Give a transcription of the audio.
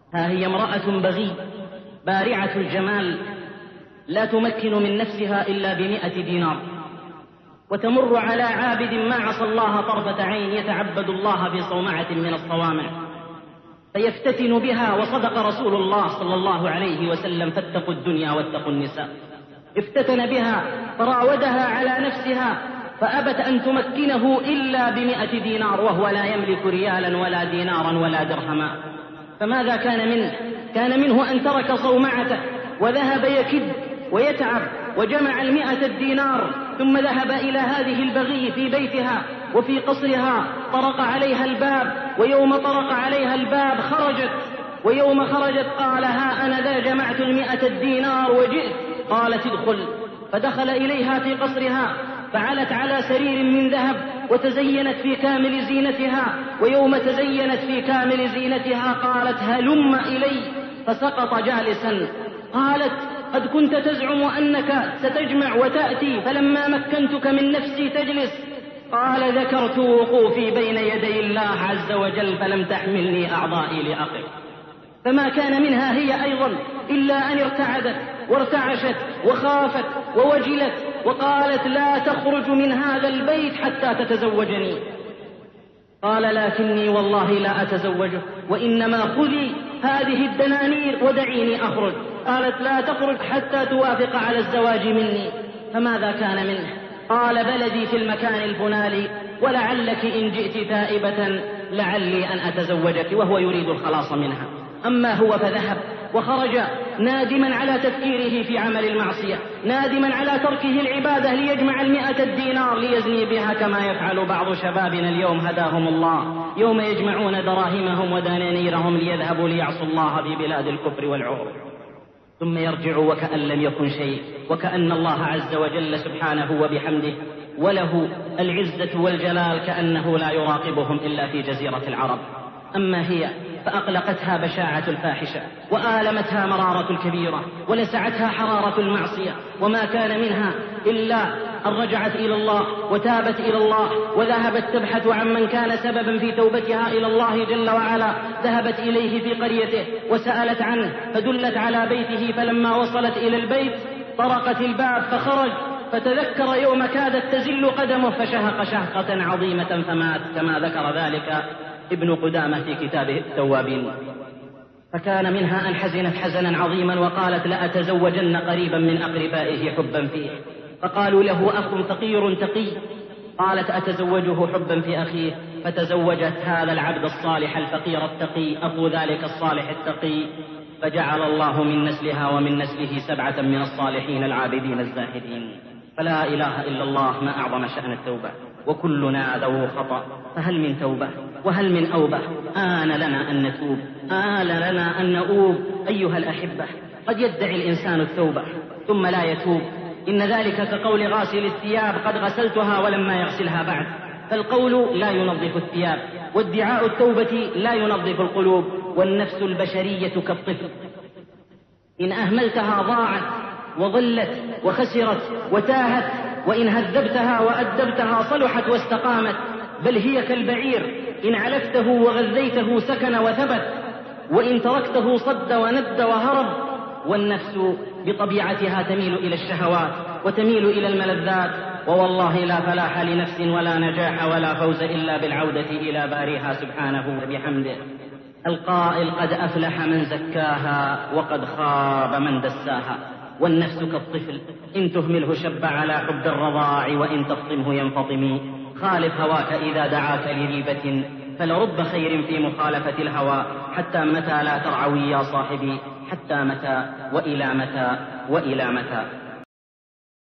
ها هي امرأة بغي بارعة الجمال لا تمكن من نفسها إلا ب100 دينار، وتمر على عابد ما عصى الله طرفة عين يتعبد الله في صومعة من الصوامع فيفتتن بها. وصدق رسول الله صلى الله عليه وسلم: فاتقوا الدنيا واتقوا النساء. افتتن بها فراودها على نفسها فأبت أن تمكنه إلا ب100 دينار، وهو لا يملك ريالا ولا دينارا ولا درهما. فماذا كان منه؟ كان منه أن ترك صومعته وذهب يكد ويتعب وجمع 100 دينار، ثم ذهب إلى هذه البغي في بيتها وفي قصرها، طرق عليها الباب، ويوم طرق عليها الباب خرجت، ويوم خرجت قال: ها أنا ذا جمعت 100 دينار وجئت. قالت: ادخل. فدخل إليها في قصرها فعلت على سرير من ذهب وتزينت في كامل زينتها، ويوم تزينت في كامل زينتها قالت: هلم إلي. فسقط جالسا. قالت: قد كنت تزعم أنك ستجمع وتأتي، فلما مكنتك من نفسي تجلس. قال: ذكرت وقوفي بين يدي الله عز وجل فلم تحملني أعضائي لأقف. فما كان منها هي أيضا إلا أن ارتعدت وارتعشت وخافت ووجلت وقالت: لا تخرج من هذا البيت حتى تتزوجني. قال: لكني والله لا أتزوجه، وإنما خذي هذه الدنانير ودعيني أخرج. قالت: لا تخرج حتى توافق على الزواج مني. فماذا كان منه؟ قال: بلدي في المكان الفلاني، ولعلك إن جئت تائبة لعلي أن أتزوجك، وهو يريد الخلاص منها. أما هو فذهب وخرج نادما على تفكيره في عمل المعصية، نادما على تركه العبادة ليجمع 100 دينار ليزني بها، كما يفعل بعض شبابنا اليوم هداهم الله، يوم يجمعون دراهمهم ودنانيرهم ليذهبوا ليعصوا الله في بلاد الكفر والعور، ثم يرجعوا وكأن لم يكن شيء، وكأن الله عز وجل سبحانه وبحمده وله العزة والجلال كأنه لا يراقبهم إلا في جزيرة العرب. أما هي فأقلقتها بشاعة الفاحشة، وآلمتها مرارة الكبيرة، ولسعتها حرارة المعصية، وما كان منها إلا أن رجعت إلى الله وتابت إلى الله، وذهبت تبحث عن من كان سببا في توبتها إلى الله جل وعلا. ذهبت إليه في قريته وسألت عنه، فدلت على بيته، فلما وصلت إلى البيت طرقت الباب فخرج، فتذكر يوم كادت تزل قدمه فشهق شهقة عظيمة فمات، كما ذكر ذلك ابن قدامة في كتابه التوابين. فكان منها أن حزنت حزنا عظيما وقالت: لأتزوجن قريبا من أقربائه حبا فيه. فقالوا له: أخ فقير تقي. قالت: أتزوجه حبا في أخيه. فتزوجت هذا العبد الصالح الفقير التقي أخو ذلك الصالح التقي، فجعل الله من نسلها ومن نسله 7 من الصالحين العابدين الزاهدين. فلا إله إلا الله، ما أعظم شأن التوبة، وكلنا ذو خطأ، فهل من توبة وهل من أوبة؟ آن لنا أن نتوب، آن لنا أن نؤوب. أيها الأحبة، قد يدعي الإنسان التوبة ثم لا يتوب، إن ذلك كقول غاسل الثياب: قد غسلتها ولما يغسلها بعد. فالقول لا ينظف الثياب، وادعاء التوبة لا ينظف القلوب. والنفس البشرية كالطفل، إن أهملتها ضاعت وضلت وخسرت وتاهت، وإن هذبتها وأدبتها صلحت واستقامت. بل هي كالبعير، إن علفته وغذيته سكن وثبت، وإن تركته صد وند وهرب. والنفس بطبيعتها تميل إلى الشهوات وتميل إلى الملذات، ووالله لا فلاح لنفس ولا نجاح ولا فوز إلا بالعودة إلى باريها سبحانه وبحمده. القائل: قد أفلح من زكاها وقد خاب من دساها. والنفس كالطفل، إن تهمله شب على حب الرضاع، وإن تفطمه ينفطم. خالف هواك إذا دعاك لريبة، فلرب خير في مخالفة الهوى. حتى متى لا ترعوي يا صاحبي؟ حتى متى وإلى متى وإلى متى؟